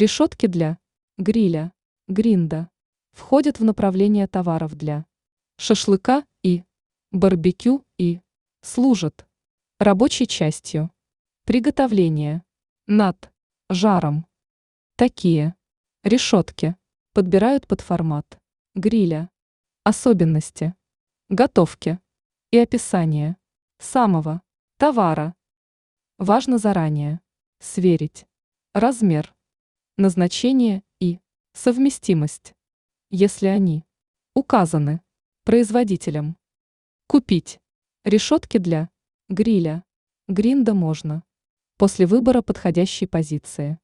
Решетки для гриля, гринда входят в направление товаров для шашлыка и барбекю и служат рабочей частью приготовления над жаром. Такие решетки подбирают под формат гриля, особенности готовки и описание самого товара. Важно заранее сверить размер, назначение и совместимость, если они указаны производителем. Купить решетки для гриля, гринда можно после выбора подходящей позиции.